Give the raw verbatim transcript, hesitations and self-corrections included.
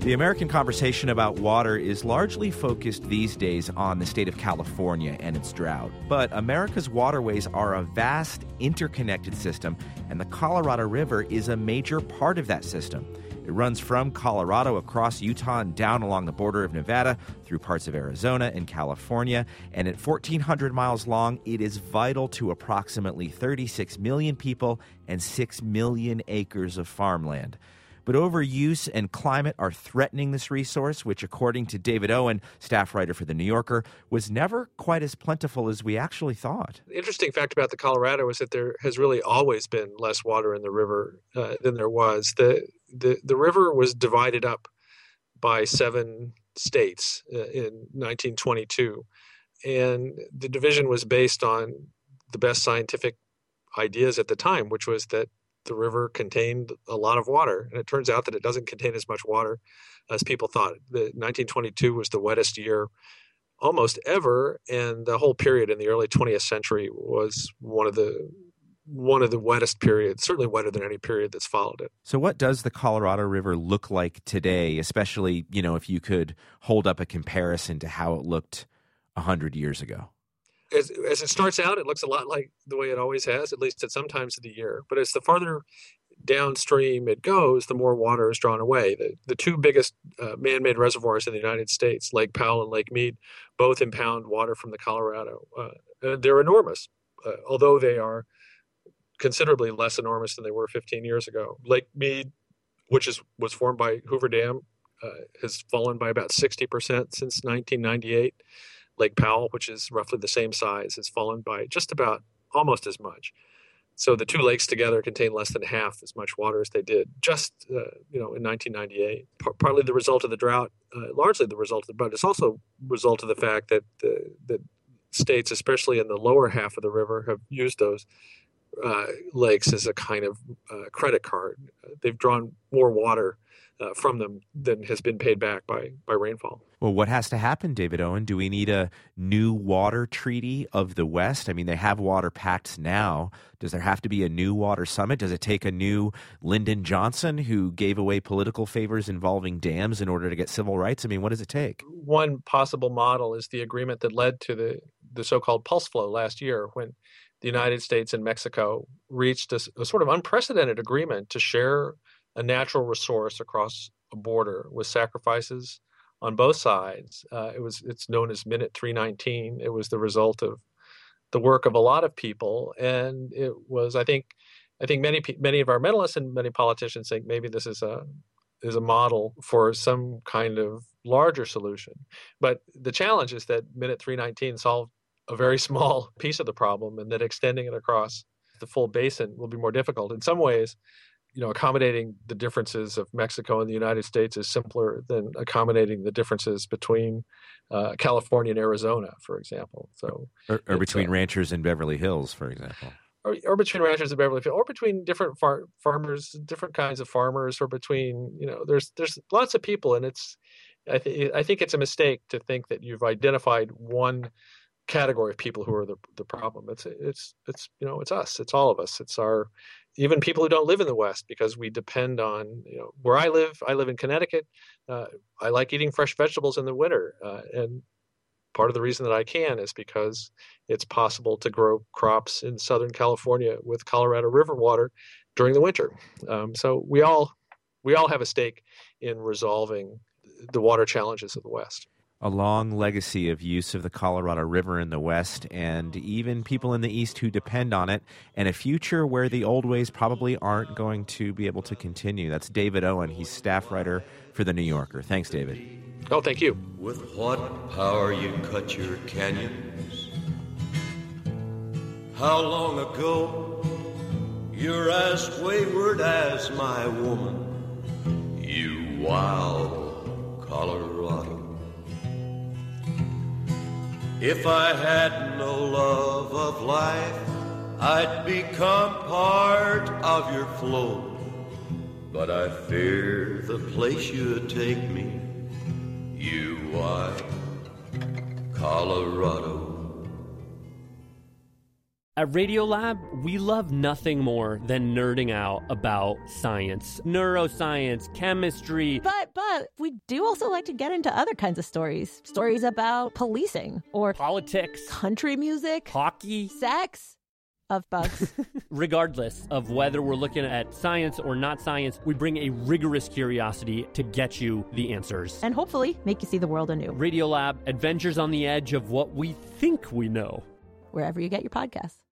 The American conversation about water is largely focused these days on the state of California and its drought. But America's waterways are a vast, interconnected system, and the Colorado River is a major part of that system. It runs from Colorado across Utah and down along the border of Nevada through parts of Arizona and California. And at fourteen hundred miles long, it is vital to approximately thirty-six million people and six million acres of farmland. But overuse and climate are threatening this resource, which, according to David Owen, staff writer for The New Yorker, was never quite as plentiful as we actually thought. The interesting fact about the Colorado is that there has really always been less water in the river uh, than there was. The, the the river was divided up by seven states uh, in nineteen twenty-two, and the division was based on the best scientific ideas at the time, which was that the river contained a lot of water, and it turns out that it doesn't contain as much water as people thought. The nineteen twenty-two was the wettest year almost ever, and the whole period in the early twentieth century was one of the one of the wettest periods, certainly wetter than any period that's followed it. So what does the Colorado River look like today, especially, you know, if you could hold up a comparison to how it looked one hundred years ago? As, as it starts out, it looks a lot like the way it always has, at least at some times of the year. But as the farther downstream it goes, the more water is drawn away. The, the two biggest uh, man-made reservoirs in the United States, Lake Powell and Lake Mead, both impound water from the Colorado. Uh, they're enormous, uh, although they are considerably less enormous than they were fifteen years ago. Lake Mead, which is was formed by Hoover Dam, uh, has fallen by about sixty percent since nineteen ninety-eight. Lake Powell, which is roughly the same size, has fallen by just about almost as much. So the two lakes together contain less than half as much water as they did just, uh, you know, in nineteen ninety-eight. P- partly the result of the drought, uh, largely the result of the drought. It's also a result of the fact that the that states, especially in the lower half of the river, have used those uh, lakes as a kind of uh, credit card. They've drawn more water Uh, from them than has been paid back by, by rainfall. Well, what has to happen, David Owen? Do we need a new water treaty of the West? I mean, they have water pacts now. Does there have to be a new water summit? Does it take a new Lyndon Johnson who gave away political favors involving dams in order to get civil rights? I mean, what does it take? One possible model is the agreement that led to the, the so-called pulse flow last year, when the United States and Mexico reached a, a sort of unprecedented agreement to share a natural resource across a border with sacrifices on both sides. Uh, it was it's known as Minute three nineteen. It was the result of the work of a lot of people, and it was I think I think many many of our medalists and many politicians think maybe this is a is a model for some kind of larger solution. But the challenge is that Minute three nineteen solved a very small piece of the problem, and that extending it across the full basin will be more difficult. In some ways, you know, accommodating the differences of Mexico and the United States is simpler than accommodating the differences between uh, California and Arizona, for example. So, or, or between uh, ranchers in Beverly Hills, for example, or, or between ranchers in Beverly Hills, or between different far- farmers, different kinds of farmers, or between you know, there's there's lots of people, and it's I think I think it's a mistake to think that you've identified one category of people who are the the problem. It's it's it's you know, it's us, it's all of us, it's our even people who don't live in the West, because we depend on, you know, where I live, I live in Connecticut. Uh, I like eating fresh vegetables in the winter. Uh, and part of the reason that I can is because it's possible to grow crops in Southern California with Colorado River water during the winter. Um, so we all, we all have a stake in resolving the water challenges of the West. A long legacy of use of the Colorado River in the West, and even people in the East who depend on it, and a future where the old ways probably aren't going to be able to continue. That's David Owen. He's staff writer for The New Yorker. Thanks, David. Oh, thank you. With what power you cut your canyons? How long ago you're as wayward as my woman, you wild Colorado. If I had no love of life, I'd become part of your flow. But I fear the place you'd take me, you wild Colorado. At Radiolab, we love nothing more than nerding out about science, neuroscience, chemistry. But, but, we do also like to get into other kinds of stories. Stories about policing or politics, country music, hockey, sex, of bugs. Regardless of whether we're looking at science or not science, we bring a rigorous curiosity to get you the answers. And hopefully make you see the world anew. Radiolab, adventures on the edge of what we think we know. Wherever you get your podcasts.